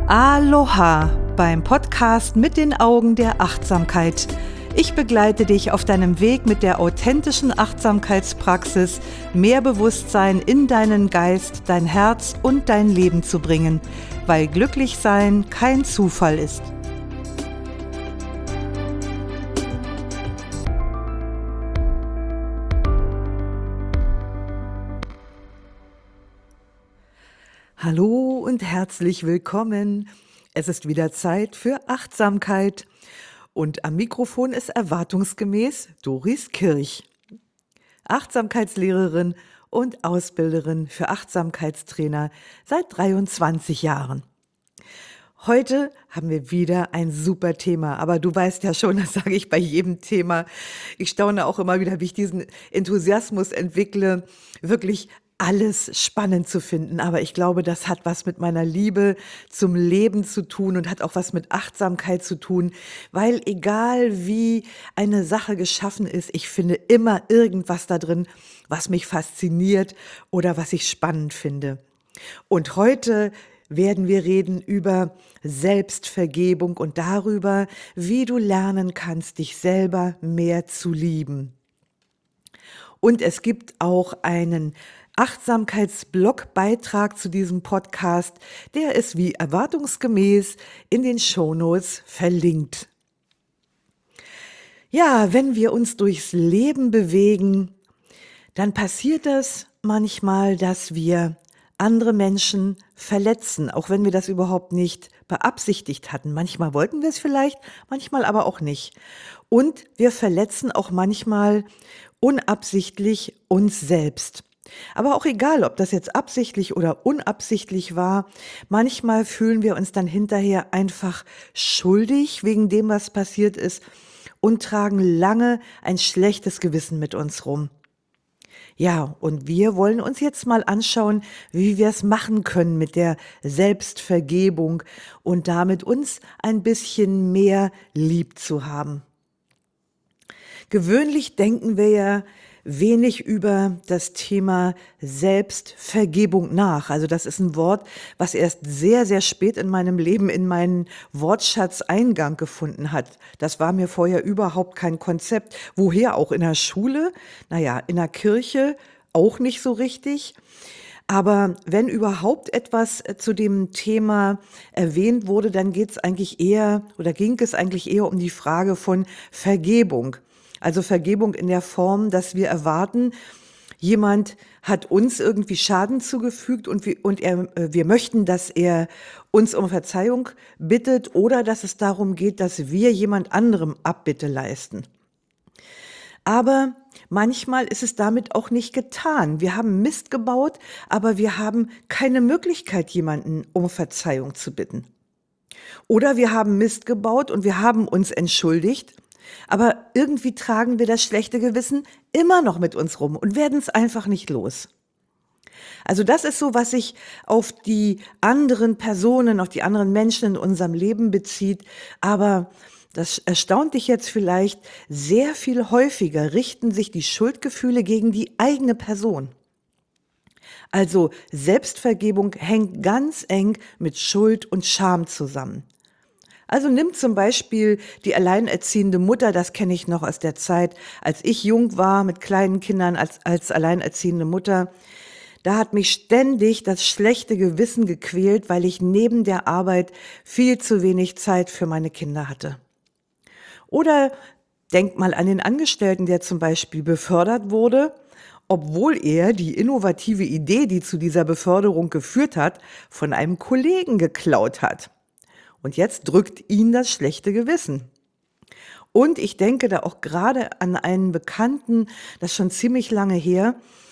Aloha beim Podcast mit den Augen der Achtsamkeit. Ich begleite dich auf deinem Weg mit der authentischen Achtsamkeitspraxis, mehr Bewusstsein in deinen Geist, dein Herz und dein Leben zu bringen, weil glücklich sein kein Zufall ist. Hallo und herzlich willkommen. Es ist wieder Zeit für Achtsamkeit und am Mikrofon ist erwartungsgemäß Doris Kirch, Achtsamkeitslehrerin und Ausbilderin für Achtsamkeitstrainer seit 23 Jahren. Heute haben wir wieder ein super Thema, aber du weißt ja schon, das sage ich bei jedem Thema. Ich staune auch immer wieder, wie ich diesen Enthusiasmus entwickle, wirklich alles spannend zu finden. Aber ich glaube, das hat was mit meiner Liebe zum Leben zu tun und hat auch was mit Achtsamkeit zu tun, weil egal wie eine Sache geschaffen ist, ich finde immer irgendwas da drin, was mich fasziniert oder was ich spannend finde. Und heute werden wir reden über Selbstvergebung und darüber, wie du lernen kannst, dich selber mehr zu lieben. Und es gibt auch einen Achtsamkeitsblogbeitrag zu diesem Podcast, der ist wie erwartungsgemäß in den Shownotes verlinkt. Ja, wenn wir uns durchs Leben bewegen, dann passiert es manchmal, dass wir andere Menschen verletzen, auch wenn wir das überhaupt nicht beabsichtigt hatten. Manchmal wollten wir es vielleicht, manchmal aber auch nicht. Und wir verletzen auch manchmal unabsichtlich uns selbst. Aber auch egal, ob das jetzt absichtlich oder unabsichtlich war, manchmal fühlen wir uns dann hinterher einfach schuldig wegen dem, was passiert ist und tragen lange ein schlechtes Gewissen mit uns rum. Ja, und wir wollen uns jetzt mal anschauen, wie wir es machen können mit der Selbstvergebung und damit uns ein bisschen mehr lieb zu haben. Gewöhnlich denken wir ja wenig über das Thema Selbstvergebung nach. Also das ist ein Wort, was erst sehr, sehr spät in meinem Leben in meinen Wortschatz Eingang gefunden hat. Das war mir vorher überhaupt kein Konzept. Woher auch in der Schule? Naja, in der Kirche auch nicht so richtig. Aber wenn überhaupt etwas zu dem Thema erwähnt wurde, dann ging es eigentlich eher um die Frage von Vergebung. Also Vergebung in der Form, dass wir erwarten, jemand hat uns irgendwie Schaden zugefügt und wir möchten, dass er uns um Verzeihung bittet oder dass es darum geht, dass wir jemand anderem Abbitte leisten. Aber manchmal ist es damit auch nicht getan. Wir haben Mist gebaut, aber wir haben keine Möglichkeit, jemanden um Verzeihung zu bitten. Oder wir haben Mist gebaut und wir haben uns entschuldigt, aber irgendwie tragen wir das schlechte Gewissen immer noch mit uns rum und werden es einfach nicht los. Also das ist so, was sich auf die anderen Personen, auf die anderen Menschen in unserem Leben bezieht. Aber das erstaunt dich jetzt vielleicht, sehr viel häufiger richten sich die Schuldgefühle gegen die eigene Person. Also Selbstvergebung hängt ganz eng mit Schuld und Scham zusammen. Also nimm zum Beispiel die alleinerziehende Mutter, das kenne ich noch aus der Zeit, als ich jung war mit kleinen Kindern als alleinerziehende Mutter. Da hat mich ständig das schlechte Gewissen gequält, weil ich neben der Arbeit viel zu wenig Zeit für meine Kinder hatte. Oder denk mal an den Angestellten, der zum Beispiel befördert wurde, obwohl er die innovative Idee, die zu dieser Beförderung geführt hat, von einem Kollegen geklaut hat. Und jetzt drückt ihn das schlechte Gewissen. Und ich denke da auch gerade an einen Bekannten, das ist schon ziemlich lange her,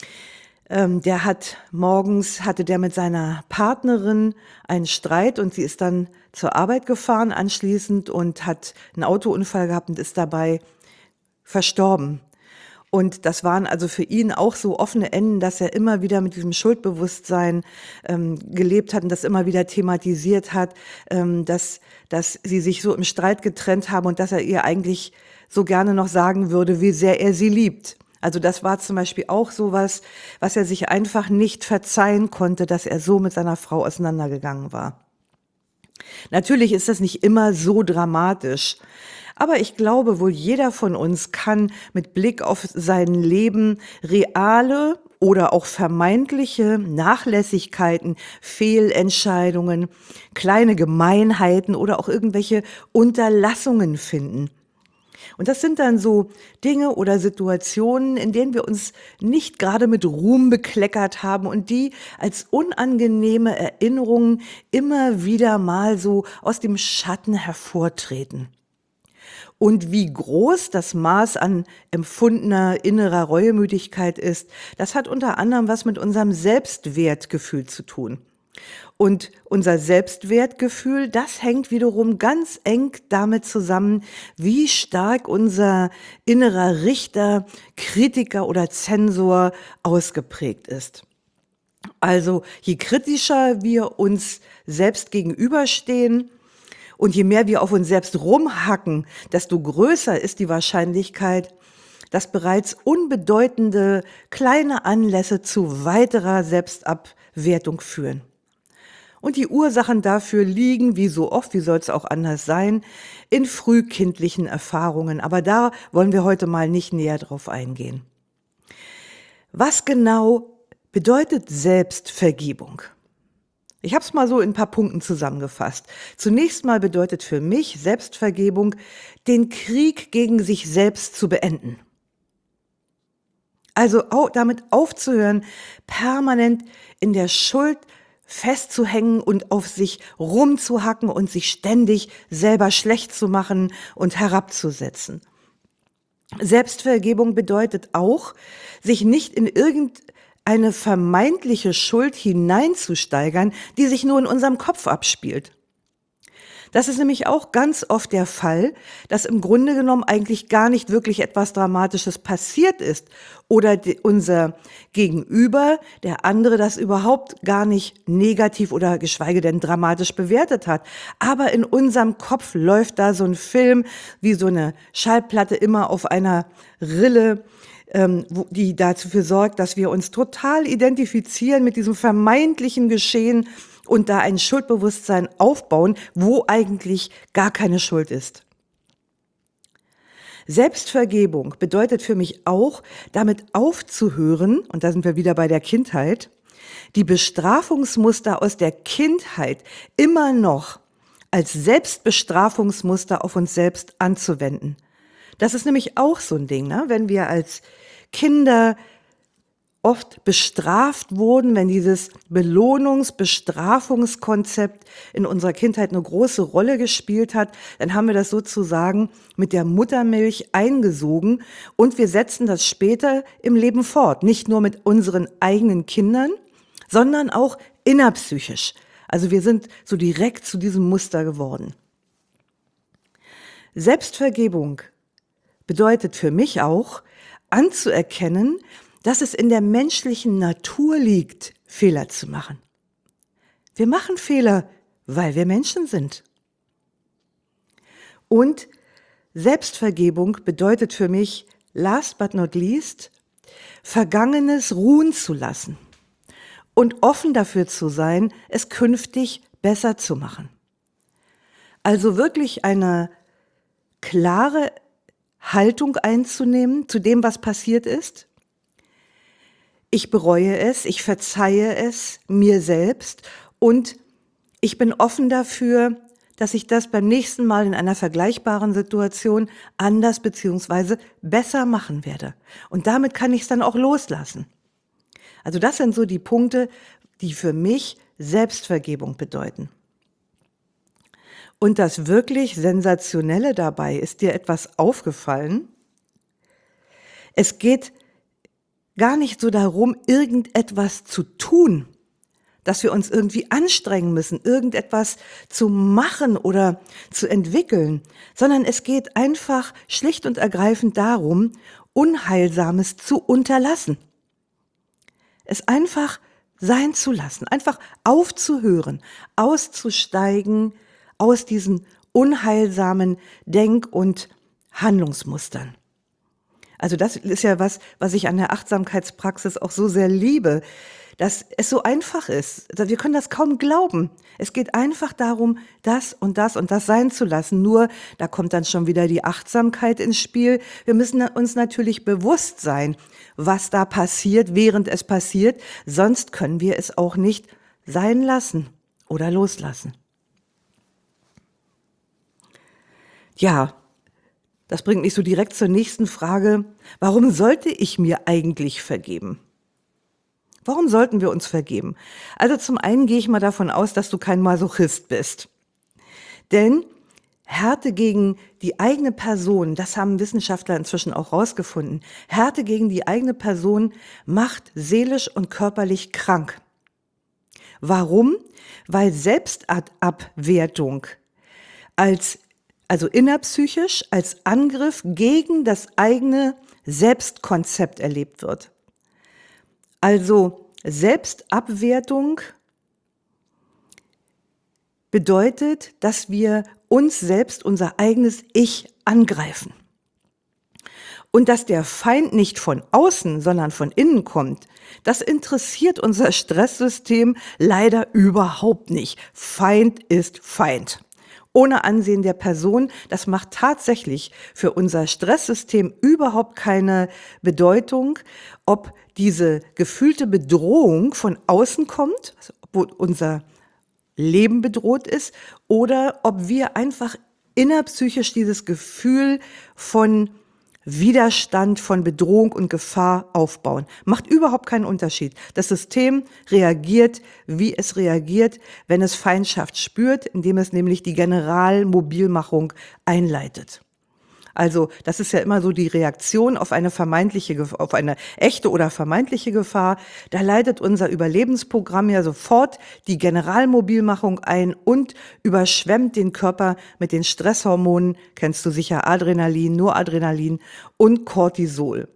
hatte der mit seiner Partnerin einen Streit und sie ist dann zur Arbeit gefahren anschließend und hat einen Autounfall gehabt und ist dabei verstorben. Und das waren also für ihn auch so offene Enden, dass er immer wieder mit diesem Schuldbewusstsein gelebt hat und das immer wieder thematisiert hat, dass sie sich so im Streit getrennt haben und dass er ihr eigentlich so gerne noch sagen würde, wie sehr er sie liebt. Also das war zum Beispiel auch sowas, was er sich einfach nicht verzeihen konnte, dass er so mit seiner Frau auseinandergegangen war. Natürlich ist das nicht immer so dramatisch, aber ich glaube, wohl jeder von uns kann mit Blick auf sein Leben reale oder auch vermeintliche Nachlässigkeiten, Fehlentscheidungen, kleine Gemeinheiten oder auch irgendwelche Unterlassungen finden. Und das sind dann so Dinge oder Situationen, in denen wir uns nicht gerade mit Ruhm bekleckert haben und die als unangenehme Erinnerungen immer wieder mal so aus dem Schatten hervortreten. Und wie groß das Maß an empfundener innerer Reuemüdigkeit ist, das hat unter anderem was mit unserem Selbstwertgefühl zu tun. Und unser Selbstwertgefühl, das hängt wiederum ganz eng damit zusammen, wie stark unser innerer Richter, Kritiker oder Zensor ausgeprägt ist. Also je kritischer wir uns selbst gegenüberstehen und je mehr wir auf uns selbst rumhacken, desto größer ist die Wahrscheinlichkeit, dass bereits unbedeutende kleine Anlässe zu weiterer Selbstabwertung führen. Und die Ursachen dafür liegen, wie so oft, wie soll es auch anders sein, in frühkindlichen Erfahrungen. Aber da wollen wir heute mal nicht näher drauf eingehen. Was genau bedeutet Selbstvergebung? Ich habe es mal so in ein paar Punkten zusammengefasst. Zunächst mal bedeutet für mich Selbstvergebung, den Krieg gegen sich selbst zu beenden. Also damit aufzuhören, permanent in der Schuld festzuhängen und auf sich rumzuhacken und sich ständig selber schlecht zu machen und herabzusetzen. Selbstvergebung bedeutet auch, sich nicht in irgendeine vermeintliche Schuld hineinzusteigern, die sich nur in unserem Kopf abspielt. Das ist nämlich auch ganz oft der Fall, dass im Grunde genommen eigentlich gar nicht wirklich etwas Dramatisches passiert ist oder unser Gegenüber, der andere, das überhaupt gar nicht negativ oder geschweige denn dramatisch bewertet hat. Aber in unserem Kopf läuft da so ein Film wie so eine Schallplatte immer auf einer Rille, die dafür sorgt, dass wir uns total identifizieren mit diesem vermeintlichen Geschehen und da ein Schuldbewusstsein aufbauen, wo eigentlich gar keine Schuld ist. Selbstvergebung bedeutet für mich auch, damit aufzuhören, und da sind wir wieder bei der Kindheit, die Bestrafungsmuster aus der Kindheit immer noch als Selbstbestrafungsmuster auf uns selbst anzuwenden. Das ist nämlich auch so ein Ding, ne? Wenn wir als Kinder oft bestraft wurden, wenn dieses Belohnungs-Bestrafungskonzept in unserer Kindheit eine große Rolle gespielt hat, dann haben wir das sozusagen mit der Muttermilch eingesogen und wir setzen das später im Leben fort. Nicht nur mit unseren eigenen Kindern, sondern auch innerpsychisch. Also wir sind so direkt zu diesem Muster geworden. Selbstvergebung bedeutet für mich auch, anzuerkennen, dass es in der menschlichen Natur liegt, Fehler zu machen. Wir machen Fehler, weil wir Menschen sind. Und Selbstvergebung bedeutet für mich, last but not least, Vergangenes ruhen zu lassen und offen dafür zu sein, es künftig besser zu machen. Also wirklich eine klare Haltung einzunehmen zu dem, was passiert ist. Ich bereue es, ich verzeihe es mir selbst und ich bin offen dafür, dass ich das beim nächsten Mal in einer vergleichbaren Situation anders bzw. besser machen werde. Und damit kann ich es dann auch loslassen. Also das sind so die Punkte, die für mich Selbstvergebung bedeuten. Und das wirklich Sensationelle dabei, ist dir etwas aufgefallen? Es geht gar nicht so darum, irgendetwas zu tun, dass wir uns irgendwie anstrengen müssen, irgendetwas zu machen oder zu entwickeln, sondern es geht einfach schlicht und ergreifend darum, Unheilsames zu unterlassen. Es einfach sein zu lassen, einfach aufzuhören, auszusteigen aus diesen unheilsamen Denk- und Handlungsmustern. Also das ist ja was ich an der Achtsamkeitspraxis auch so sehr liebe. dass es so einfach ist. Wir können das kaum glauben. Es geht einfach darum, das und das und das sein zu lassen. Nur, da kommt dann schon wieder die Achtsamkeit ins Spiel. Wir müssen uns natürlich bewusst sein, was da passiert, während es passiert. Sonst können wir es auch nicht sein lassen oder loslassen. Ja, das bringt mich so direkt zur nächsten Frage. Warum sollte ich mir eigentlich vergeben? Warum sollten wir uns vergeben? Also zum einen gehe ich mal davon aus, dass du kein Masochist bist. Denn Härte gegen die eigene Person, das haben Wissenschaftler inzwischen auch rausgefunden, Härte gegen die eigene Person macht seelisch und körperlich krank. Warum? Weil Selbstabwertung also innerpsychisch als Angriff gegen das eigene Selbstkonzept erlebt wird. Also Selbstabwertung bedeutet, dass wir uns selbst, unser eigenes Ich angreifen. Und dass der Feind nicht von außen, sondern von innen kommt, das interessiert unser Stresssystem leider überhaupt nicht. Feind ist Feind. Ohne Ansehen der Person, das macht tatsächlich für unser Stresssystem überhaupt keine Bedeutung, ob diese gefühlte Bedrohung von außen kommt, also ob unser Leben bedroht ist, oder ob wir einfach innerpsychisch dieses Gefühl von Widerstand, von Bedrohung und Gefahr aufbauen. Macht überhaupt keinen Unterschied. Das System reagiert, wie es reagiert, wenn es Feindschaft spürt, indem es nämlich die Generalmobilmachung einleitet. Also das ist ja immer so die Reaktion auf eine auf eine echte oder vermeintliche Gefahr. Da leitet unser Überlebensprogramm ja sofort die Generalmobilmachung ein und überschwemmt den Körper mit den Stresshormonen, kennst du sicher, Adrenalin, Noradrenalin und Cortisol.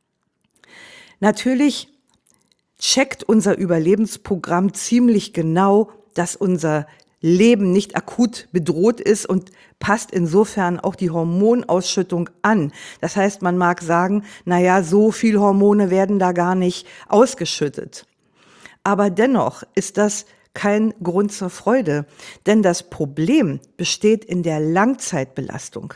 Natürlich checkt unser Überlebensprogramm ziemlich genau, dass unser Leben nicht akut bedroht ist und passt insofern auch die Hormonausschüttung an. Das heißt, man mag sagen, naja, so viel Hormone werden da gar nicht ausgeschüttet. Aber dennoch ist das kein Grund zur Freude, denn das Problem besteht in der Langzeitbelastung.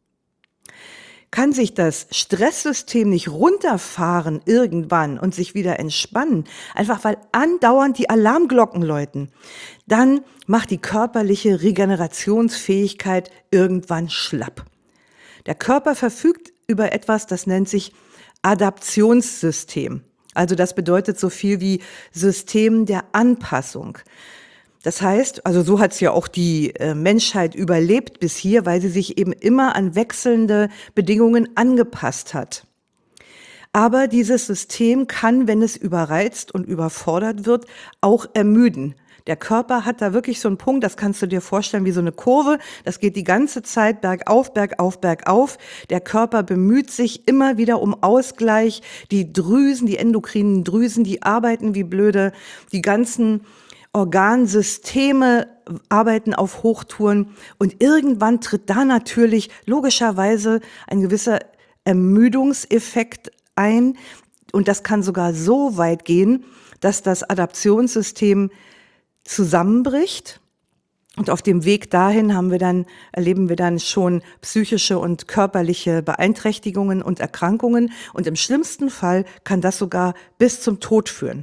Kann sich das Stresssystem nicht runterfahren irgendwann und sich wieder entspannen, einfach weil andauernd die Alarmglocken läuten, dann macht die körperliche Regenerationsfähigkeit irgendwann schlapp. Der Körper verfügt über etwas, das nennt sich Adaptionssystem. Also das bedeutet so viel wie System der Anpassung. Das heißt, also so hat es ja auch die Menschheit überlebt bis hier, weil sie sich eben immer an wechselnde Bedingungen angepasst hat. Aber dieses System kann, wenn es überreizt und überfordert wird, auch ermüden. Der Körper hat da wirklich so einen Punkt, das kannst du dir vorstellen wie so eine Kurve, das geht die ganze Zeit bergauf, bergauf, bergauf. Der Körper bemüht sich immer wieder um Ausgleich. Die Drüsen, die endokrinen Drüsen, die arbeiten wie blöde, die ganzen Organsysteme arbeiten auf Hochtouren und irgendwann tritt da natürlich logischerweise ein gewisser Ermüdungseffekt ein und das kann sogar so weit gehen, dass das Adaptionssystem zusammenbricht und auf dem Weg dahin erleben wir dann schon psychische und körperliche Beeinträchtigungen und Erkrankungen und im schlimmsten Fall kann das sogar bis zum Tod führen.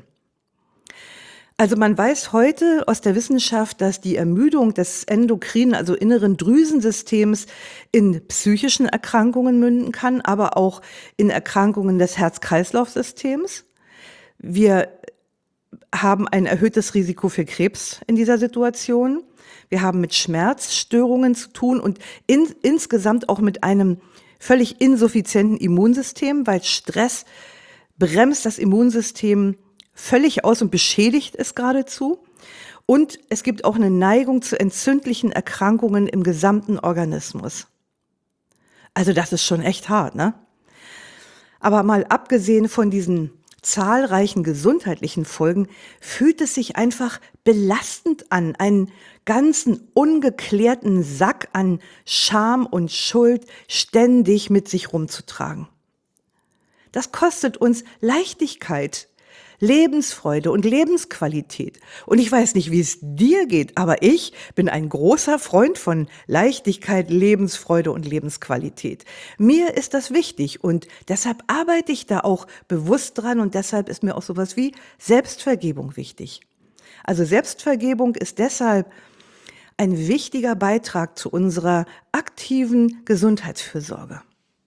Also man weiß heute aus der Wissenschaft, dass die Ermüdung des endokrinen, also inneren Drüsensystems in psychischen Erkrankungen münden kann, aber auch in Erkrankungen des Herz-Kreislauf-Systems. Wir haben ein erhöhtes Risiko für Krebs in dieser Situation. Wir haben mit Schmerzstörungen zu tun und insgesamt auch mit einem völlig insuffizienten Immunsystem, weil Stress bremst das Immunsystem völlig aus und beschädigt es geradezu. Und es gibt auch eine Neigung zu entzündlichen Erkrankungen im gesamten Organismus. Also das ist schon echt hart, ne? Aber mal abgesehen von diesen zahlreichen gesundheitlichen Folgen, fühlt es sich einfach belastend an, einen ganzen ungeklärten Sack an Scham und Schuld ständig mit sich rumzutragen. Das kostet uns Leichtigkeit, Lebensfreude und Lebensqualität. Und ich weiß nicht, wie es dir geht, aber ich bin ein großer Freund von Leichtigkeit, Lebensfreude und Lebensqualität. Mir ist das wichtig und deshalb arbeite ich da auch bewusst dran und deshalb ist mir auch sowas wie Selbstvergebung wichtig. Also Selbstvergebung ist deshalb ein wichtiger Beitrag zu unserer aktiven Gesundheitsfürsorge.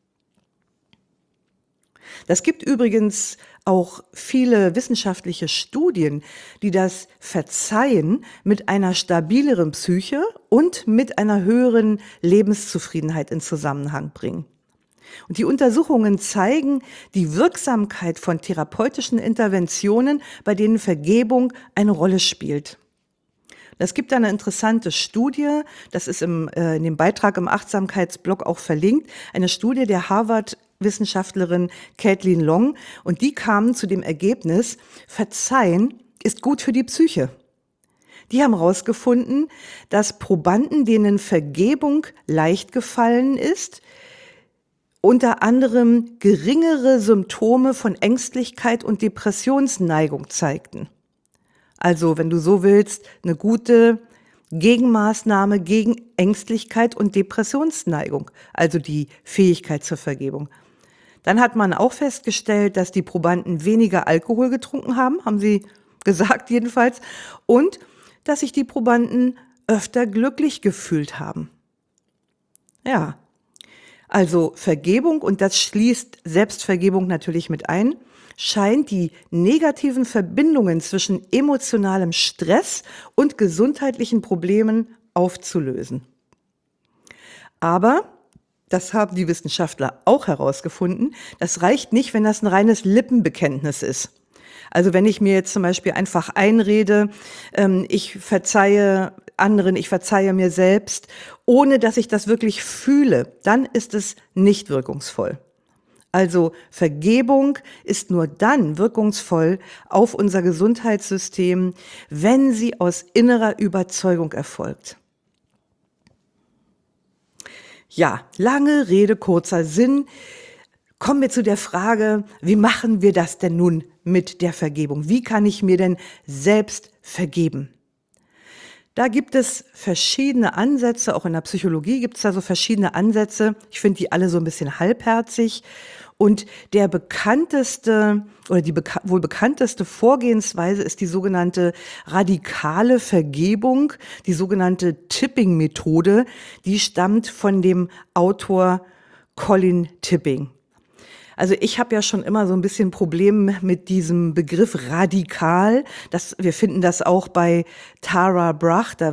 Das gibt übrigens auch viele wissenschaftliche Studien, die das Verzeihen mit einer stabileren Psyche und mit einer höheren Lebenszufriedenheit in Zusammenhang bringen. Und die Untersuchungen zeigen die Wirksamkeit von therapeutischen Interventionen, bei denen Vergebung eine Rolle spielt. Es gibt eine interessante Studie, das ist in dem Beitrag im Achtsamkeitsblog auch verlinkt, eine Studie der Harvard-Wissenschaftlerin Caitlin Long, und die kamen zu dem Ergebnis, Verzeihen ist gut für die Psyche. Die haben herausgefunden, dass Probanden, denen Vergebung leicht gefallen ist, unter anderem geringere Symptome von Ängstlichkeit und Depressionsneigung zeigten. Also, wenn du so willst, eine gute Gegenmaßnahme gegen Ängstlichkeit und Depressionsneigung, also die Fähigkeit zur Vergebung. Dann hat man auch festgestellt, dass die Probanden weniger Alkohol getrunken haben sie gesagt jedenfalls, und dass sich die Probanden öfter glücklich gefühlt haben. Ja, also Vergebung, und das schließt Selbstvergebung natürlich mit ein, scheint die negativen Verbindungen zwischen emotionalem Stress und gesundheitlichen Problemen aufzulösen. Aber, das haben die Wissenschaftler auch herausgefunden, das reicht nicht, wenn das ein reines Lippenbekenntnis ist. Also wenn ich mir jetzt zum Beispiel einfach einrede, ich verzeihe anderen, ich verzeihe mir selbst, ohne dass ich das wirklich fühle, dann ist es nicht wirkungsvoll. Also Vergebung ist nur dann wirkungsvoll auf unser Gesundheitssystem, wenn sie aus innerer Überzeugung erfolgt. Ja, lange Rede, kurzer Sinn. Kommen wir zu der Frage, wie machen wir das denn nun mit der Vergebung? Wie kann ich mir denn selbst vergeben? Da gibt es verschiedene Ansätze, auch in der Psychologie gibt es da so verschiedene Ansätze. Ich finde die alle so ein bisschen halbherzig. Und der bekannteste oder die wohl bekannteste Vorgehensweise ist die sogenannte radikale Vergebung, die sogenannte Tipping-Methode. Die stammt von dem Autor Colin Tipping. Also ich habe ja schon immer so ein bisschen Problem mit diesem Begriff radikal. Wir finden das auch bei Tara Brach, da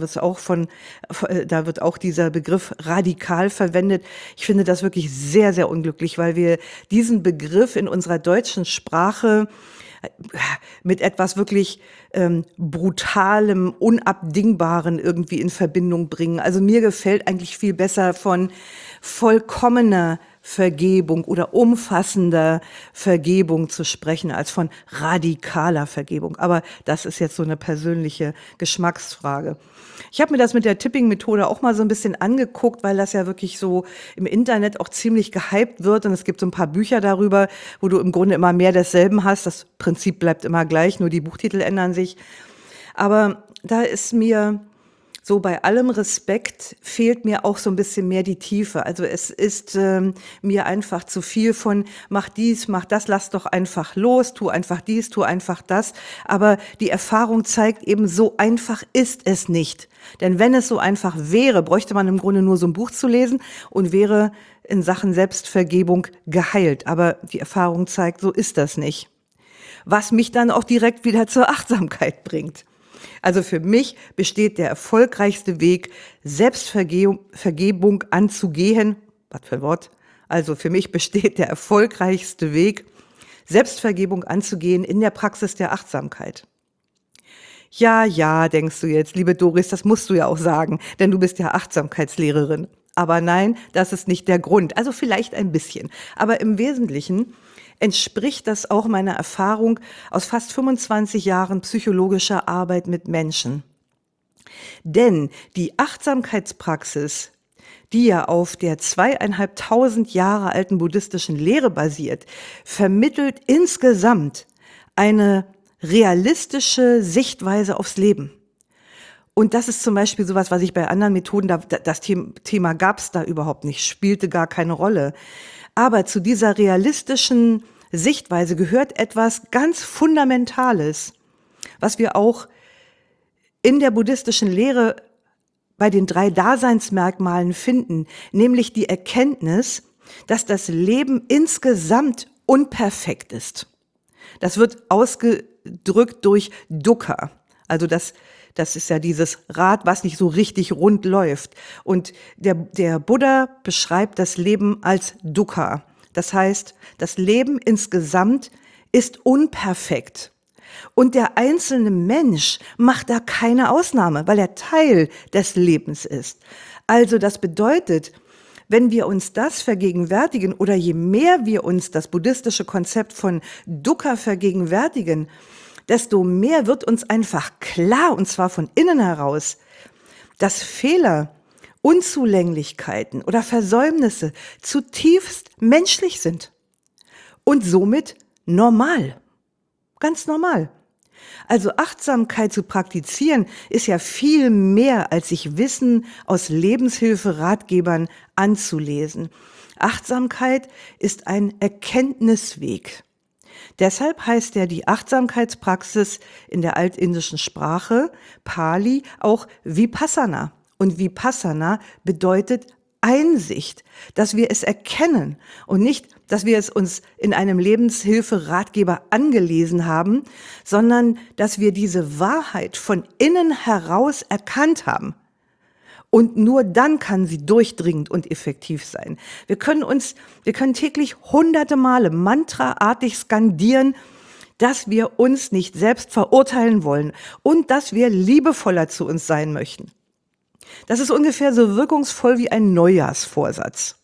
wird auch dieser Begriff radikal verwendet. Ich finde das wirklich sehr, sehr unglücklich, weil wir diesen Begriff in unserer deutschen Sprache mit etwas wirklich Brutalem, Unabdingbaren irgendwie in Verbindung bringen. Also mir gefällt eigentlich viel besser von vollkommener Vergebung oder umfassender Vergebung zu sprechen, als von radikaler Vergebung. Aber das ist jetzt so eine persönliche Geschmacksfrage. Ich habe mir das mit der Tipping-Methode auch mal so ein bisschen angeguckt, weil das ja wirklich so im Internet auch ziemlich gehypt wird. Und es gibt so ein paar Bücher darüber, wo du im Grunde immer mehr desselben hast. Das Prinzip bleibt immer gleich, nur die Buchtitel ändern sich. Aber da ist mir so, bei allem Respekt fehlt mir auch so ein bisschen mehr die Tiefe. Also es ist mir einfach zu viel von mach dies, mach das, lass doch einfach los, tu einfach dies, tu einfach das. Aber die Erfahrung zeigt eben, so einfach ist es nicht. Denn wenn es so einfach wäre, bräuchte man im Grunde nur so ein Buch zu lesen und wäre in Sachen Selbstvergebung geheilt. Aber die Erfahrung zeigt, so ist das nicht. Was mich dann auch direkt wieder zur Achtsamkeit bringt. Also für mich besteht der erfolgreichste Weg, Selbstvergebung anzugehen. Was für ein Wort? Also für mich besteht der erfolgreichste Weg, Selbstvergebung anzugehen in der Praxis der Achtsamkeit. Ja, denkst du jetzt, liebe Doris, das musst du ja auch sagen, denn du bist ja Achtsamkeitslehrerin. Aber nein, das ist nicht der Grund. Also vielleicht ein bisschen. Aber im Wesentlichen entspricht das auch meiner Erfahrung aus fast 25 Jahren psychologischer Arbeit mit Menschen. Denn die Achtsamkeitspraxis, die ja auf der 2500 Jahre alten buddhistischen Lehre basiert, vermittelt insgesamt eine realistische Sichtweise aufs Leben. Und das ist zum Beispiel sowas, was ich bei anderen Methoden, das Thema gab es da überhaupt nicht, spielte gar keine Rolle. Aber zu dieser realistischen Sichtweise gehört etwas ganz Fundamentales, was wir auch in der buddhistischen Lehre bei den 3 Daseinsmerkmalen finden, nämlich die Erkenntnis, dass das Leben insgesamt unperfekt ist. Das wird ausgedrückt durch Dukkha. Also das ist ja dieses Rad, was nicht so richtig rund läuft. Und der Buddha beschreibt das Leben als Dukkha. Das heißt, das Leben insgesamt ist unperfekt. Und der einzelne Mensch macht da keine Ausnahme, weil er Teil des Lebens ist. Also das bedeutet, wenn wir uns das vergegenwärtigen oder je mehr wir uns das buddhistische Konzept von Dukkha vergegenwärtigen, desto mehr wird uns einfach klar, und zwar von innen heraus, dass Fehler, Unzulänglichkeiten oder Versäumnisse zutiefst menschlich sind und somit normal, ganz normal. Also Achtsamkeit zu praktizieren ist ja viel mehr, als sich Wissen aus Lebenshilfe-Ratgebern anzulesen. Achtsamkeit ist ein Erkenntnisweg. Deshalb heißt ja die Achtsamkeitspraxis in der altindischen Sprache, Pali, auch Vipassana. Und Vipassana bedeutet Einsicht, dass wir es erkennen und nicht, dass wir es uns in einem Lebenshilfe-Ratgeber angelesen haben, sondern dass wir diese Wahrheit von innen heraus erkannt haben. Und nur dann kann sie durchdringend und effektiv sein. Wir können täglich hunderte Male mantraartig skandieren, dass wir uns nicht selbst verurteilen wollen und dass wir liebevoller zu uns sein möchten. Das ist ungefähr so wirkungsvoll wie ein Neujahrsvorsatz.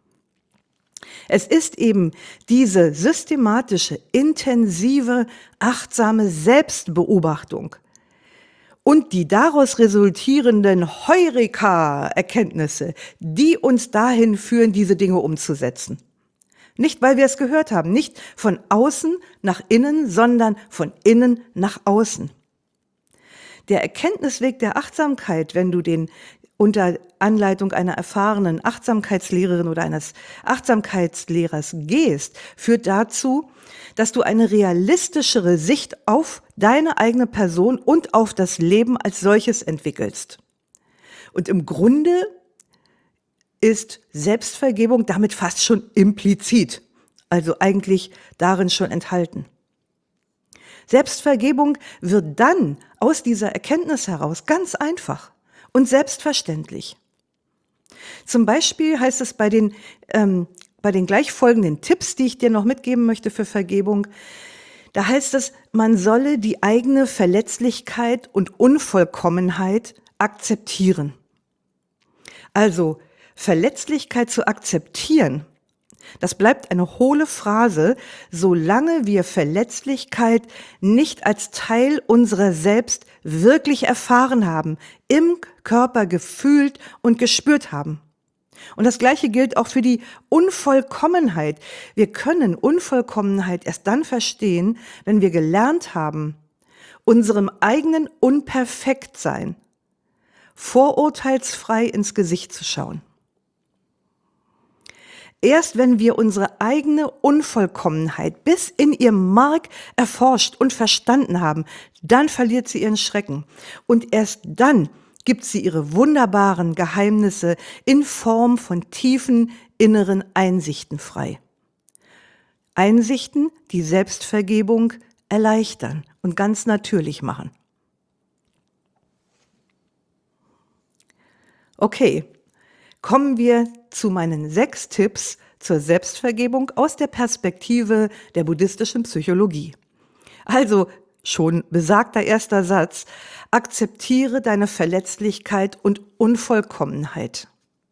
Es ist eben diese systematische, intensive, achtsame Selbstbeobachtung und die daraus resultierenden Heureka-Erkenntnisse, die uns dahin führen, diese Dinge umzusetzen. Nicht, weil wir es gehört haben, nicht von außen nach innen, sondern von innen nach außen. Der Erkenntnisweg der Achtsamkeit, wenn du den unter Anleitung einer erfahrenen Achtsamkeitslehrerin oder eines Achtsamkeitslehrers gehst, führt dazu, dass du eine realistischere Sicht auf deine eigene Person und auf das Leben als solches entwickelst. Und im Grunde ist Selbstvergebung damit fast schon implizit, also eigentlich darin schon enthalten. Selbstvergebung wird dann aus dieser Erkenntnis heraus ganz einfach und selbstverständlich. Zum Beispiel heißt es bei den gleich folgenden Tipps, die ich dir noch mitgeben möchte für Vergebung, da heißt es, man solle die eigene Verletzlichkeit und Unvollkommenheit akzeptieren. Also Verletzlichkeit zu akzeptieren, das bleibt eine hohle Phrase, solange wir Verletzlichkeit nicht als Teil unserer selbst wirklich erfahren haben, im Körper gefühlt und gespürt haben. Und das Gleiche gilt auch für die Unvollkommenheit. Wir können Unvollkommenheit erst dann verstehen, wenn wir gelernt haben, unserem eigenen Unperfektsein vorurteilsfrei ins Gesicht zu schauen. Erst wenn wir unsere eigene Unvollkommenheit bis in ihr Mark erforscht und verstanden haben, dann verliert sie ihren Schrecken. Und erst dann gibt sie ihre wunderbaren Geheimnisse in Form von tiefen inneren Einsichten frei. Einsichten, die Selbstvergebung erleichtern und ganz natürlich machen. Okay, kommen wir zu meinen 6 Tipps zur Selbstvergebung aus der Perspektive der buddhistischen Psychologie. Also schon besagter erster Satz, akzeptiere deine Verletzlichkeit und Unvollkommenheit.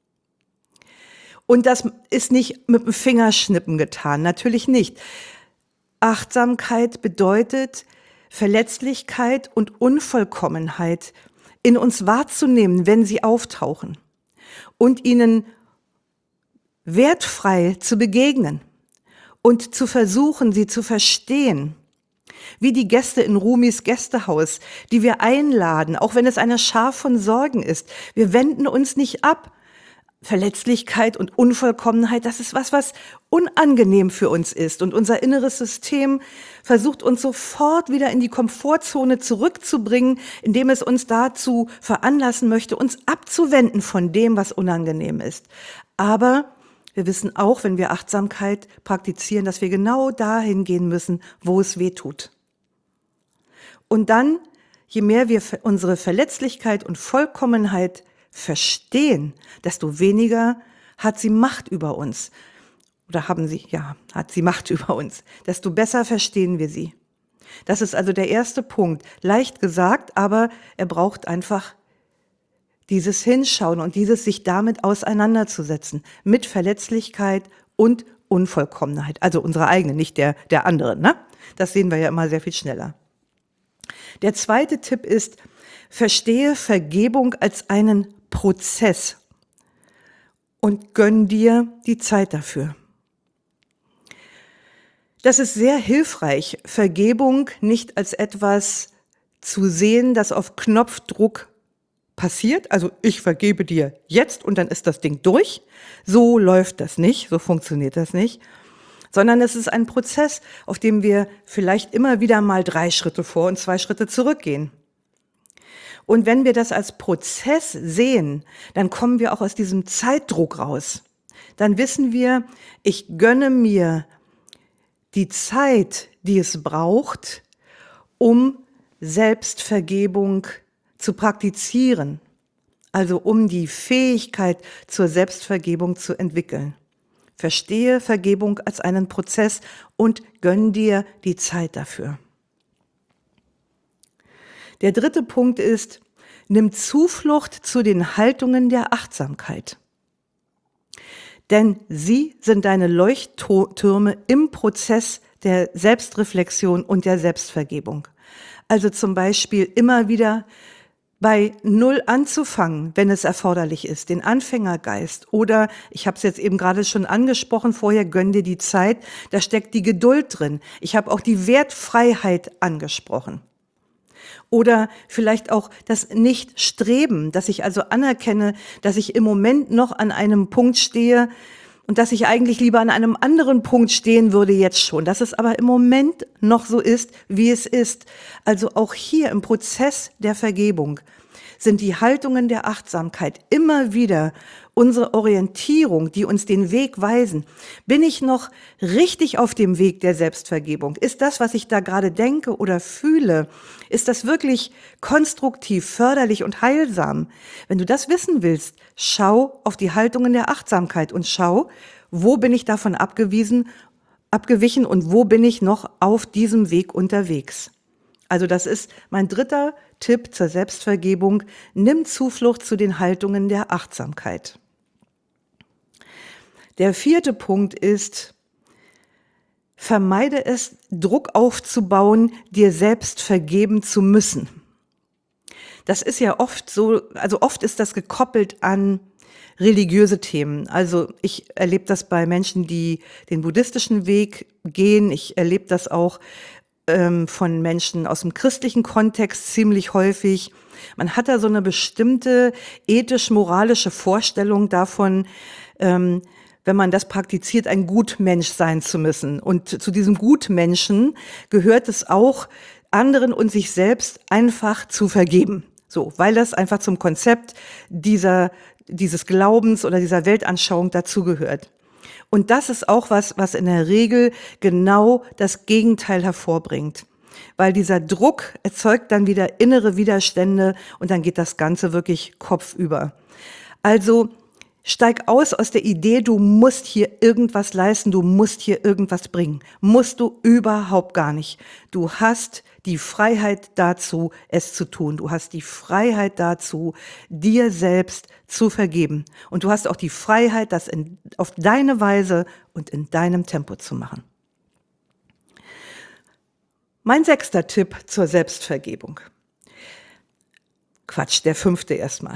Und das ist nicht mit dem Fingerschnippen getan, natürlich nicht. Achtsamkeit bedeutet, Verletzlichkeit und Unvollkommenheit in uns wahrzunehmen, wenn sie auftauchen und ihnen wertfrei zu begegnen und zu versuchen, sie zu verstehen Wie die Gäste in Rumis Gästehaus, die wir einladen, auch wenn es eine Schar von Sorgen ist. Wir wenden uns nicht ab. Verletzlichkeit und Unvollkommenheit, das ist was unangenehm für uns ist. Und unser inneres System versucht uns sofort wieder in die Komfortzone zurückzubringen, indem es uns dazu veranlassen möchte, uns abzuwenden von dem, was unangenehm ist. Aber wir wissen auch, wenn wir Achtsamkeit praktizieren, dass wir genau dahin gehen müssen, wo es weh tut. Und dann, je mehr wir unsere Verletzlichkeit und Vollkommenheit verstehen, desto weniger hat sie Macht über uns. Oder hat sie Macht über uns. Desto besser verstehen wir sie. Das ist also der erste Punkt. Leicht gesagt, aber er braucht einfach dieses Hinschauen und dieses sich damit auseinanderzusetzen. Mit Verletzlichkeit und Unvollkommenheit. Also unsere eigene, nicht der anderen, ne? Das sehen wir ja immer sehr viel schneller. Der zweite Tipp ist, verstehe Vergebung als einen Prozess und gönn dir die Zeit dafür. Das ist sehr hilfreich, Vergebung nicht als etwas zu sehen, das auf Knopfdruck passiert. Also ich vergebe dir jetzt und dann ist das Ding durch. So läuft das nicht, so funktioniert das nicht. Sondern es ist ein Prozess, auf dem wir vielleicht immer wieder mal 3 Schritte vor und 2 Schritte zurückgehen. Und wenn wir das als Prozess sehen, dann kommen wir auch aus diesem Zeitdruck raus. Dann wissen wir, ich gönne mir die Zeit, die es braucht, um Selbstvergebung zu praktizieren. Also um die Fähigkeit zur Selbstvergebung zu entwickeln. Verstehe Vergebung als einen Prozess und gönn dir die Zeit dafür. Der dritte Punkt ist, nimm Zuflucht zu den Haltungen der Achtsamkeit. Denn sie sind deine Leuchttürme im Prozess der Selbstreflexion und der Selbstvergebung. Also zum Beispiel immer wieder bei Null anzufangen, wenn es erforderlich ist, den Anfängergeist. Oder, ich habe es jetzt eben gerade schon angesprochen, vorher gönn dir die Zeit, da steckt die Geduld drin. Ich habe auch die Wertfreiheit angesprochen. Oder vielleicht auch das Nicht-Streben, dass ich also anerkenne, dass ich im Moment noch an einem Punkt stehe und dass ich eigentlich lieber an einem anderen Punkt stehen würde jetzt schon. Dass es aber im Moment noch so ist, wie es ist. Also auch hier im Prozess der Vergebung sind die Haltungen der Achtsamkeit immer wieder unsere Orientierung, die uns den Weg weisen. Bin ich noch richtig auf dem Weg der Selbstvergebung? Ist das, was ich da gerade denke oder fühle, ist das wirklich konstruktiv, förderlich und heilsam? Wenn du das wissen willst, schau auf die Haltungen der Achtsamkeit und schau, wo bin ich davon abgewichen und wo bin ich noch auf diesem Weg unterwegs. Also das ist mein dritter Tipp zur Selbstvergebung. Nimm Zuflucht zu den Haltungen der Achtsamkeit. Der vierte Punkt ist, vermeide es, Druck aufzubauen, dir selbst vergeben zu müssen. Das ist ja oft so, also oft ist das gekoppelt an religiöse Themen. Also ich erlebe das bei Menschen, die den buddhistischen Weg gehen. Ich erlebe das auch von Menschen aus dem christlichen Kontext ziemlich häufig. Man hat da so eine bestimmte ethisch-moralische Vorstellung davon, wenn man das praktiziert, ein Gutmensch sein zu müssen. Und zu diesem Gutmenschen gehört es auch, anderen und sich selbst einfach zu vergeben. So, weil das einfach zum Konzept dieses Glaubens oder dieser Weltanschauung dazugehört. Und das ist auch was in der Regel genau das Gegenteil hervorbringt. Weil dieser Druck erzeugt dann wieder innere Widerstände und dann geht das Ganze wirklich kopfüber. Also steig aus der Idee, du musst hier irgendwas leisten, du musst hier irgendwas bringen. Musst du überhaupt gar nicht. Du hast die Freiheit dazu, es zu tun. Du hast die Freiheit dazu, dir selbst zu vergeben. Und du hast auch die Freiheit, das auf deine Weise und in deinem Tempo zu machen. Mein 6. Tipp zur Selbstvergebung. Quatsch, der 5. erstmal.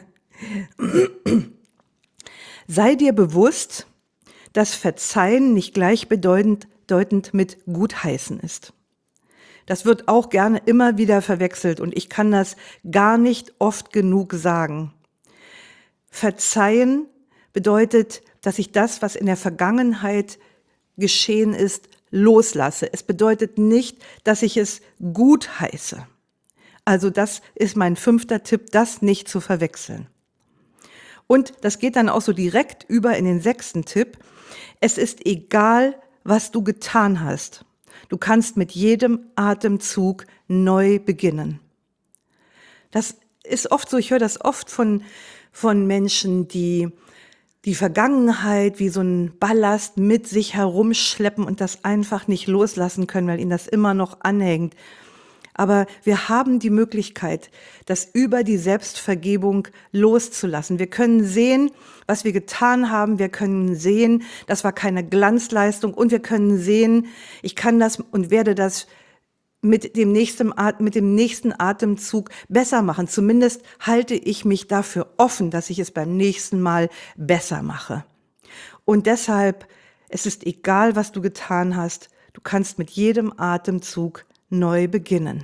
Sei dir bewusst, dass Verzeihen nicht gleichbedeutend mit Gutheißen ist. Das wird auch gerne immer wieder verwechselt und ich kann das gar nicht oft genug sagen. Verzeihen bedeutet, dass ich das, was in der Vergangenheit geschehen ist, loslasse. Es bedeutet nicht, dass ich es gut heiße. Also das ist mein 5. Tipp, das nicht zu verwechseln. Und das geht dann auch so direkt über in den 6. Tipp. Es ist egal, was du getan hast. Du kannst mit jedem Atemzug neu beginnen. Das ist oft so, ich höre das oft von Menschen, die die Vergangenheit wie so ein Ballast mit sich herumschleppen und das einfach nicht loslassen können, weil ihnen das immer noch anhängt. Aber wir haben die Möglichkeit, das über die Selbstvergebung loszulassen. Wir können sehen, was wir getan haben. Wir können sehen, das war keine Glanzleistung. Und wir können sehen, ich kann das und werde das mit dem nächsten Atemzug besser machen. Zumindest halte ich mich dafür offen, dass ich es beim nächsten Mal besser mache. Und deshalb, es ist egal, was du getan hast. Du kannst mit jedem Atemzug neu beginnen.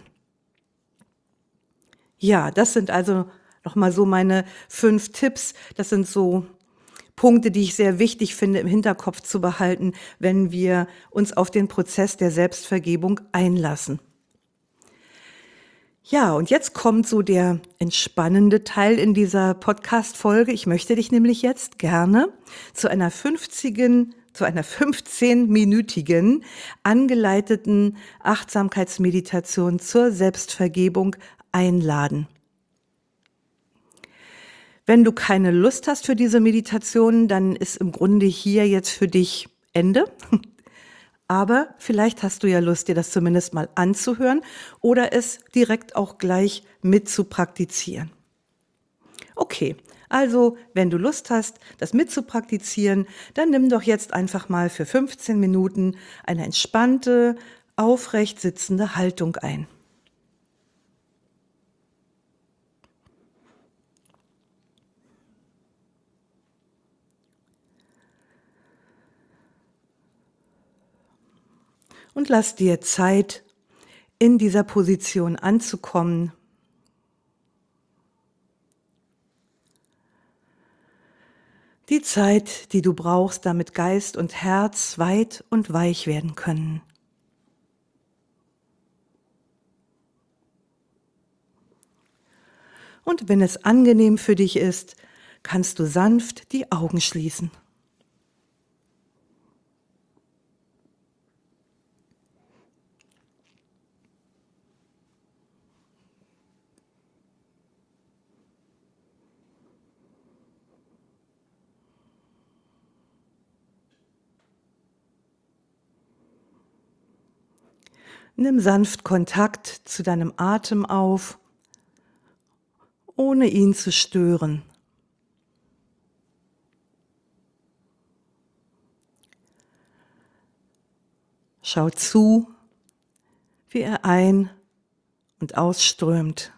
Ja, das sind also nochmal so meine 5 Tipps. Das sind so Punkte, die ich sehr wichtig finde, im Hinterkopf zu behalten, wenn wir uns auf den Prozess der Selbstvergebung einlassen. Ja, und jetzt kommt so der entspannende Teil in dieser Podcast-Folge. Ich möchte dich nämlich jetzt gerne zu einer 15-minütigen angeleiteten Achtsamkeitsmeditation zur Selbstvergebung einladen. Wenn du keine Lust hast für diese Meditation, dann ist im Grunde hier jetzt für dich Ende. Aber vielleicht hast du ja Lust, dir das zumindest mal anzuhören oder es direkt auch gleich mit zu praktizieren. Okay, also wenn du Lust hast, das mit zu praktizieren, dann nimm doch jetzt einfach mal für 15 Minuten eine entspannte, aufrecht sitzende Haltung ein. Und lass dir Zeit, in dieser Position anzukommen. Die Zeit, die du brauchst, damit Geist und Herz weit und weich werden können. Und wenn es angenehm für dich ist, kannst du sanft die Augen schließen. Nimm sanft Kontakt zu deinem Atem auf, ohne ihn zu stören. Schau zu, wie er ein- und ausströmt.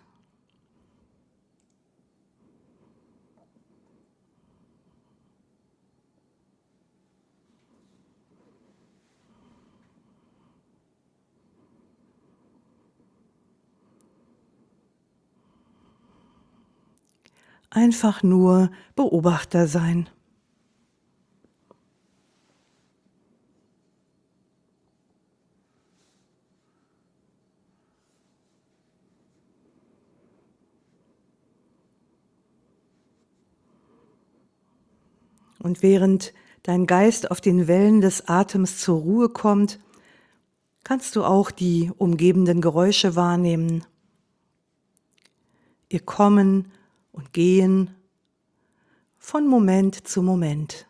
Einfach nur Beobachter sein. Und während dein Geist auf den Wellen des Atems zur Ruhe kommt, kannst du auch die umgebenden Geräusche wahrnehmen. Ihr Kommen und Gehen von Moment zu Moment.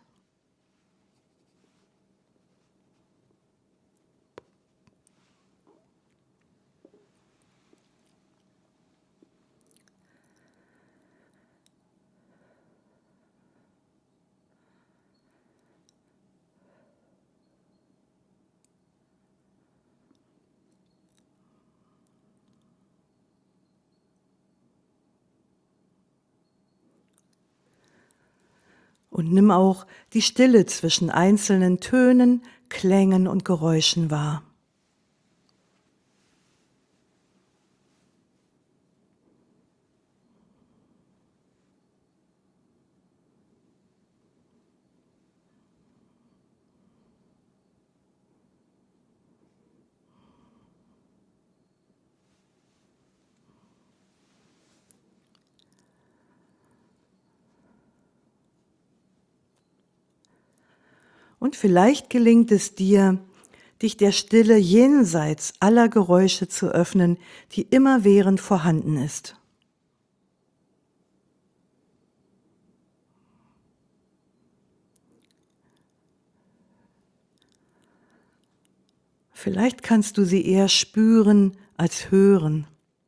Und nimm auch die Stille zwischen einzelnen Tönen, Klängen und Geräuschen wahr. Und vielleicht gelingt es dir, dich der Stille jenseits aller Geräusche zu öffnen, die immerwährend vorhanden ist. Vielleicht kannst du sie eher spüren als hören.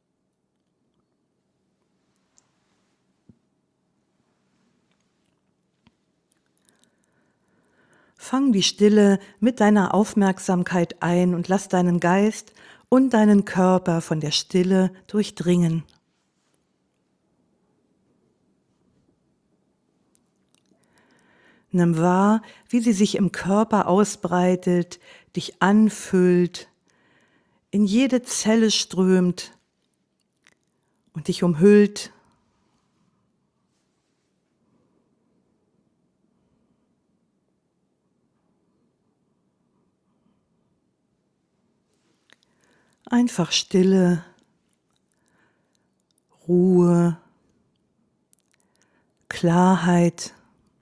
Fang die Stille mit deiner Aufmerksamkeit ein und lass deinen Geist und deinen Körper von der Stille durchdringen. Nimm wahr, wie sie sich im Körper ausbreitet, dich anfüllt, in jede Zelle strömt und dich umhüllt. Einfach Stille, Ruhe, Klarheit,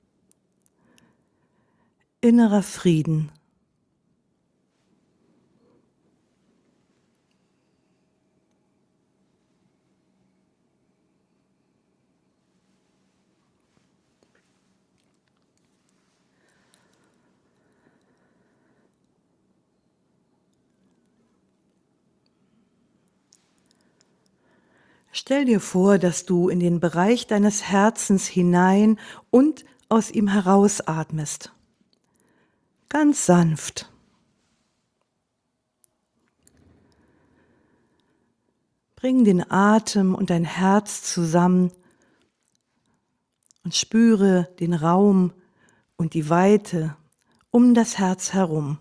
innerer Frieden. Stell dir vor, dass du in den Bereich deines Herzens hinein und aus ihm herausatmest. Ganz sanft. Bring den Atem und dein Herz zusammen und spüre den Raum und die Weite um das Herz herum.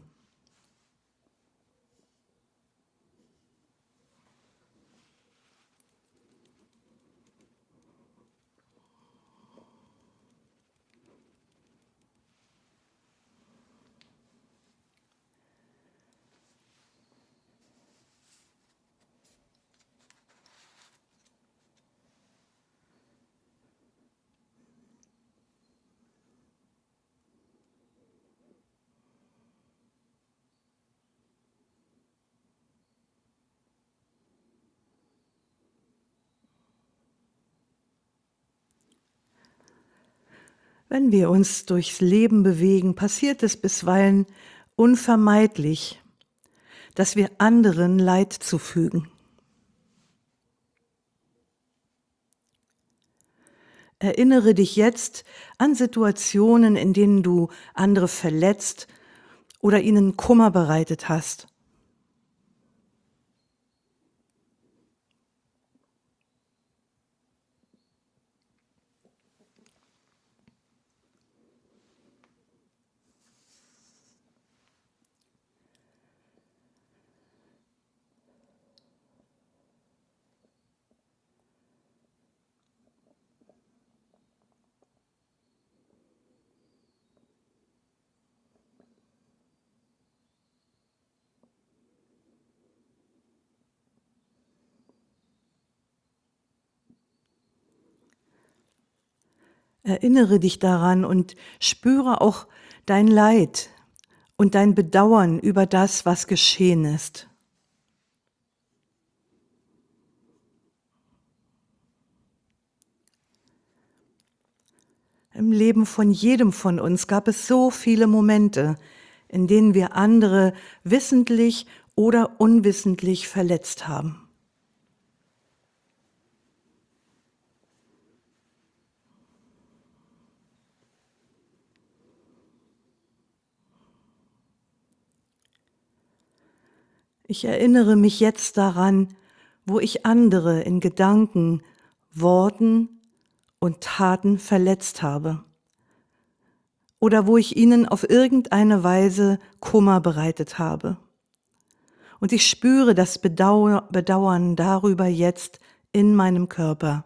Wenn wir uns durchs Leben bewegen, passiert es bisweilen unvermeidlich, dass wir anderen Leid zufügen. Erinnere dich jetzt an Situationen, in denen du andere verletzt oder ihnen Kummer bereitet hast. Erinnere dich daran und spüre auch dein Leid und dein Bedauern über das, was geschehen ist. Im Leben von jedem von uns gab es so viele Momente, in denen wir andere wissentlich oder unwissentlich verletzt haben. Ich erinnere mich jetzt daran, wo ich andere in Gedanken, Worten und Taten verletzt habe oder wo ich ihnen auf irgendeine Weise Kummer bereitet habe. Und ich spüre das Bedauern darüber jetzt in meinem Körper.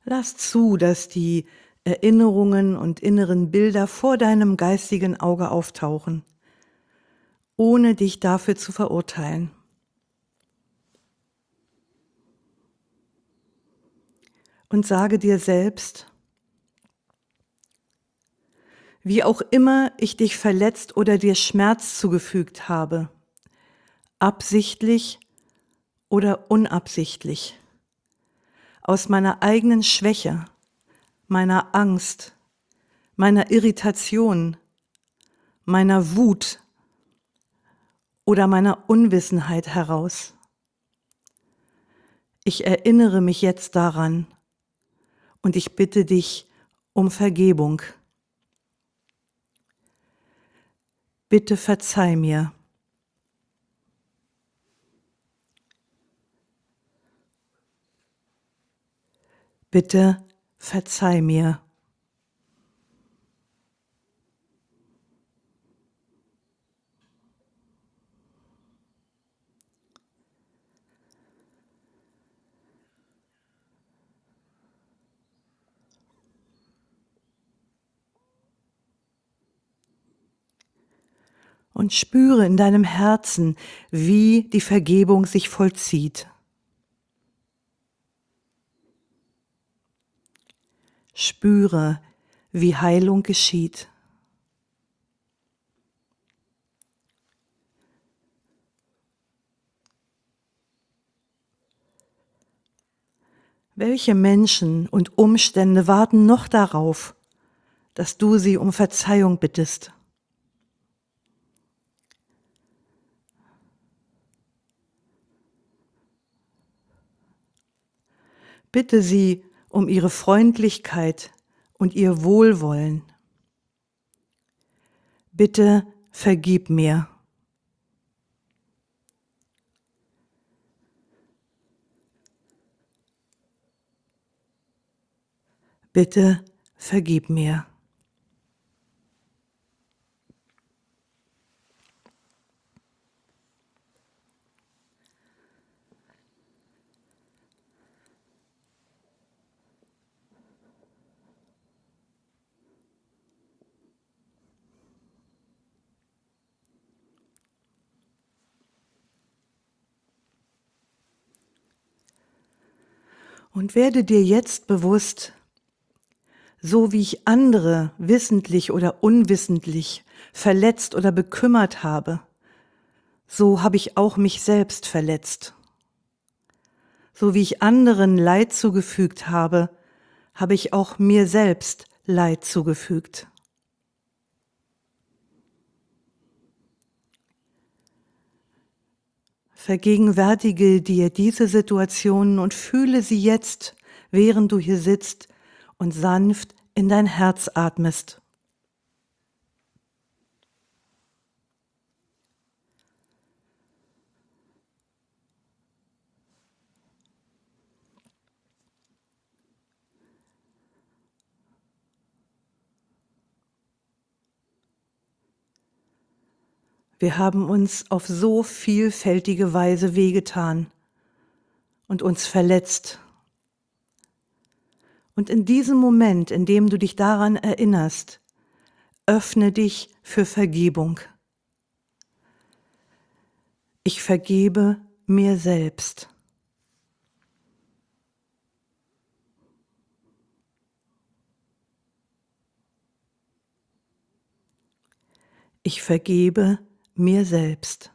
Lass zu, dass die Erinnerungen und inneren Bilder vor deinem geistigen Auge auftauchen, ohne dich dafür zu verurteilen. Und sage dir selbst, wie auch immer ich dich verletzt oder dir Schmerz zugefügt habe, absichtlich oder unabsichtlich, aus meiner eigenen Schwäche, meiner Angst, meiner Irritation, meiner Wut oder meiner Unwissenheit heraus. Ich erinnere mich jetzt daran und ich bitte dich um Vergebung. Bitte verzeih mir. Bitte verzeih mir. Und spüre in deinem Herzen, wie die Vergebung sich vollzieht. Spüre, wie Heilung geschieht. Welche Menschen und Umstände warten noch darauf, dass du sie um Verzeihung bittest? Bitte sie um ihre Freundlichkeit und ihr Wohlwollen. Bitte vergib mir. Bitte vergib mir. Und werde dir jetzt bewusst, so wie ich andere wissentlich oder unwissentlich verletzt oder bekümmert habe, so habe ich auch mich selbst verletzt. So wie ich anderen Leid zugefügt habe, habe ich auch mir selbst Leid zugefügt. Vergegenwärtige dir diese Situationen und fühle sie jetzt, während du hier sitzt und sanft in dein Herz atmest. Wir haben uns auf so vielfältige Weise wehgetan und uns verletzt. Und in diesem Moment, in dem du dich daran erinnerst, öffne dich für Vergebung. Ich vergebe mir selbst. Ich vergebe mir selbst.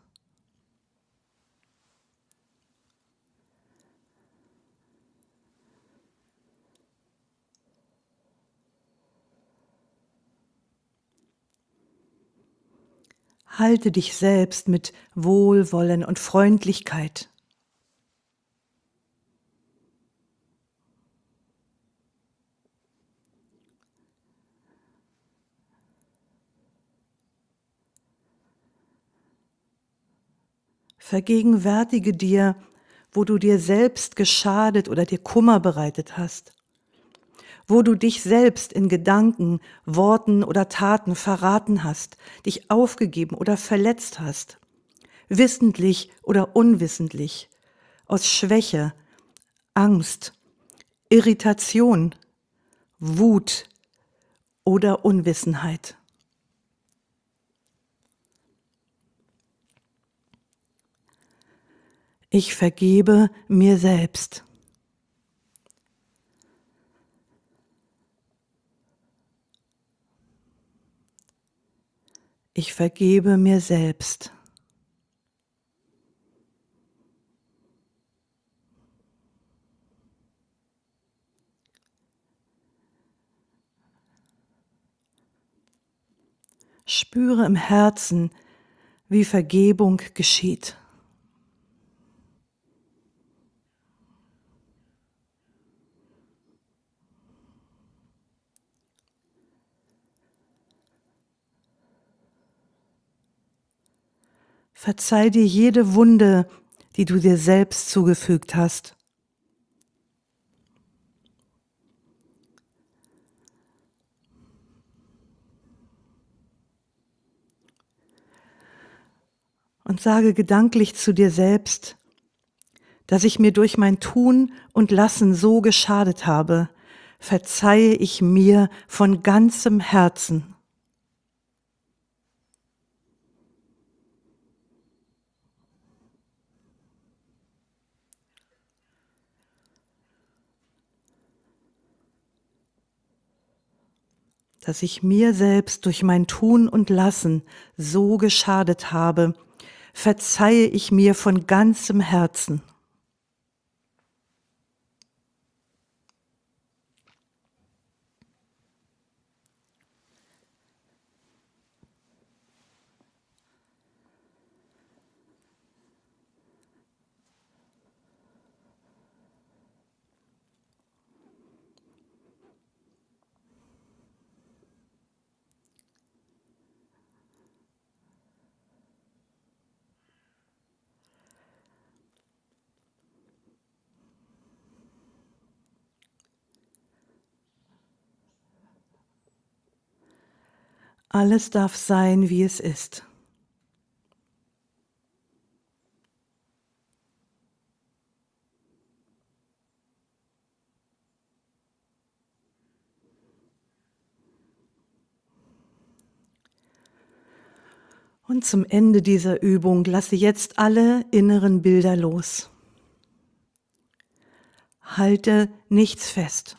Halte dich selbst mit Wohlwollen und Freundlichkeit. Vergegenwärtige dir, wo du dir selbst geschadet oder dir Kummer bereitet hast, wo du dich selbst in Gedanken, Worten oder Taten verraten hast, dich aufgegeben oder verletzt hast, wissentlich oder unwissentlich, aus Schwäche, Angst, Irritation, Wut oder Unwissenheit. Ich vergebe mir selbst. Ich vergebe mir selbst. Spüre im Herzen, wie Vergebung geschieht. Verzeih dir jede Wunde, die du dir selbst zugefügt hast. Und sage gedanklich zu dir selbst, dass ich mir durch mein Tun und Lassen so geschadet habe, verzeihe ich mir von ganzem Herzen. Dass ich mir selbst durch mein Tun und Lassen so geschadet habe, verzeihe ich mir von ganzem Herzen. Alles darf sein, wie es ist. Und zum Ende dieser Übung lasse jetzt alle inneren Bilder los. Halte nichts fest.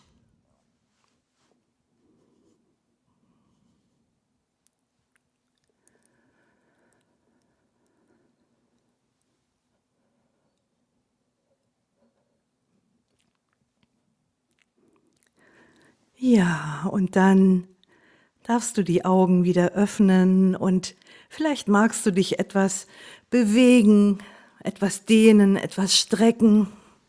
Ja, und dann darfst du die Augen wieder öffnen und vielleicht magst du dich etwas bewegen, etwas dehnen, etwas strecken.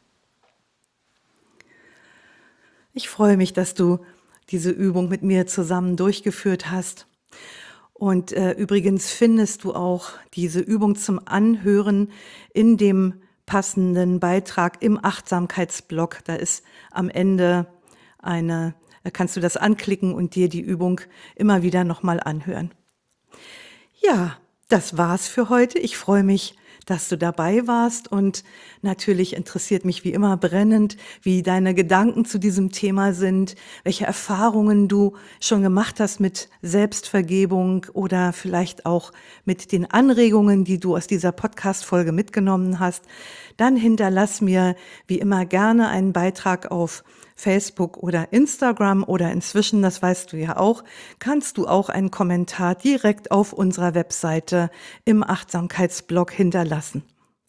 Ich freue mich, dass du diese Übung mit mir zusammen durchgeführt hast. Und übrigens findest du auch diese Übung zum Anhören in dem passenden Beitrag im Achtsamkeitsblog. Da ist am Ende da kannst du das anklicken und dir die Übung immer wieder nochmal anhören. Ja, das war's für heute. Ich freue mich, dass du dabei warst und natürlich interessiert mich wie immer brennend, wie deine Gedanken zu diesem Thema sind, welche Erfahrungen du schon gemacht hast mit Selbstvergebung oder vielleicht auch mit den Anregungen, die du aus dieser Podcast-Folge mitgenommen hast. Dann hinterlass mir wie immer gerne einen Beitrag auf Facebook oder Instagram oder inzwischen, das weißt du ja auch, kannst du auch einen Kommentar direkt auf unserer Webseite im Achtsamkeitsblog hinterlassen.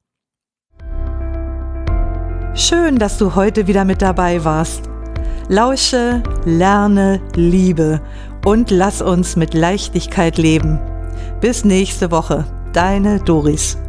Schön, dass du heute wieder mit dabei warst. Lausche, lerne, liebe und lass uns mit Leichtigkeit leben. Bis nächste Woche, deine Doris.